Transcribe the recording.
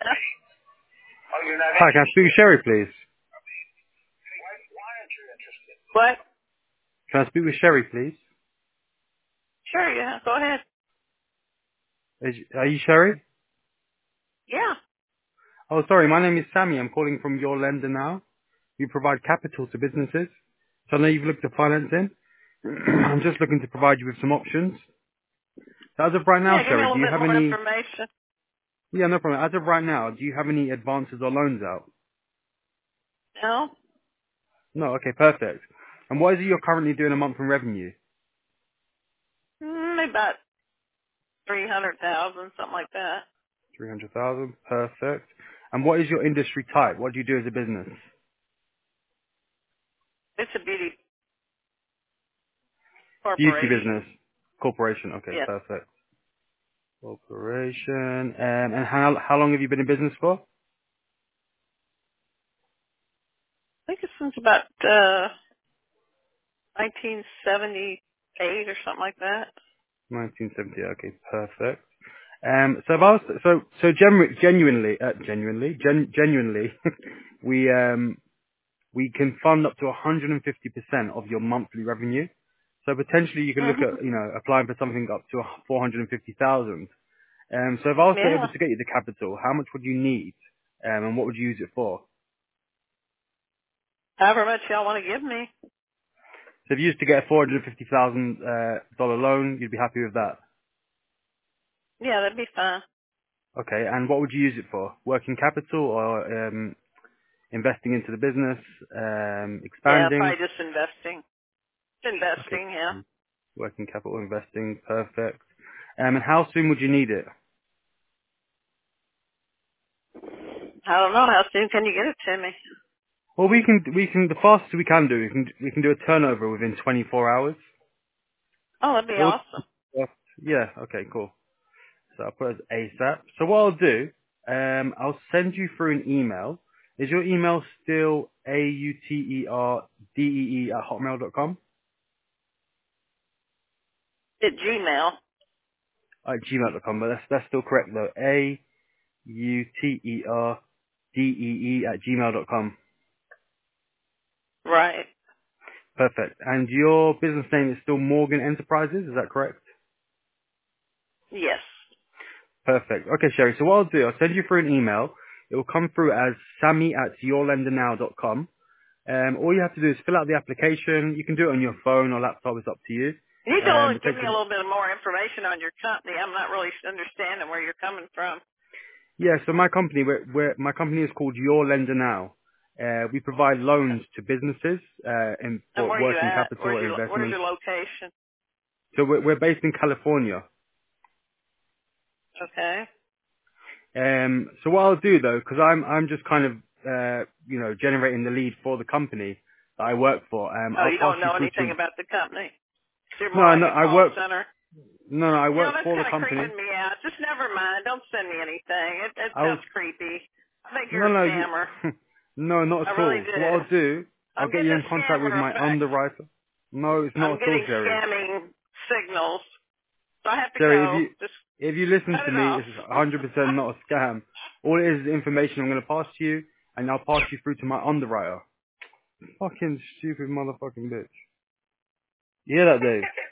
Hi, can I speak with Sherry, please? What? Can I speak with Sherry, please? Sure, yeah. Go ahead. Are you Sherry? Yeah. Oh, sorry, my name is Sammy. I'm calling from Your Lender Now. We provide capital to businesses. So I know you've looked at financing. I'm just looking to provide you with some options. So as of right now, Yeah, give me a Sherry, do little you bit have more any... information. Yeah, no problem. As of right now, do you have any advances or loans out? No? No, okay, perfect. And what is it you're currently doing a month in revenue? About 300,000, something like that. 300,000, perfect. And what is your industry type? What do you do as a business? It's a beauty Beauty corporation. business. Corporation, okay, Yes. perfect. Corporation. And how long have you been in business for? I think it's since about 1978 or something like that. 1970, okay, perfect. So if I was, genuinely, we, we can fund up to 150% of your monthly revenue. So potentially you could look Hmm. at, applying for something up to 450,000. So if I was to Yeah. able to get you the capital, how much would you need? And what would you use it for? However much y'all want to give me. So if you used to get a $450,000 dollar loan, you'd be happy with that. Yeah, that'd be fine. Okay, and what would you use it for? Working capital or investing into the business, Yeah, expanding? probably just investing. Okay, Investing, yeah. working capital investing, perfect. And how soon would you need it? I don't know. How soon can you get it to me? Well, the fastest we can do, we can do a turnover within 24 hours. Oh, that'd be It would, awesome. yeah, okay, cool. So I'll put it as ASAP. So what I'll do, I'll send you through an email. Is your email still auterdee@hotmail.com? At Gmail. At gmail.com, but that's still correct though. auterdee@gmail.com. Right. Perfect. And your business name is still Morgan Enterprises, is that correct? Yes. Perfect. Okay, Sherry. So what I'll do, I'll send you through an email. It will come through as sammy@yourlendernow.com. All you have to do is fill out the application. You can do it on your phone or laptop. It's up to you. You need to It give takes me a little bit more information on your company. I'm not really understanding where you're coming from. yeah. So my company, my company is called Your Lender Now. We provide loans to businesses And for where you working at? capital or Where's investments. your location? So we're based in California. Okay. So what I'll do though, because I'm just kind of generating the lead for the company that I work for. Oh, I'll you pass don't you know through anything to about the company. You're more no, like no, a call center. I You know, work that's for the kind of company. creeping me out. Just never mind. Don't send me anything. It I was sounds creepy. I think you're no, a no, you, scammer. no, not I at really all. So what do. I'll do, I'll I'm get getting you a in contact with scammer my effect. underwriter. No, it's not I'm at all, getting Sherry. scamming signals. So I have to Sherry, go. Just if you listen cut to it me, off. it's 100% not a scam. All it is information I'm going to pass to you, and I'll pass you through to my underwriter. Fucking stupid motherfucking bitch. You hear that, Dave?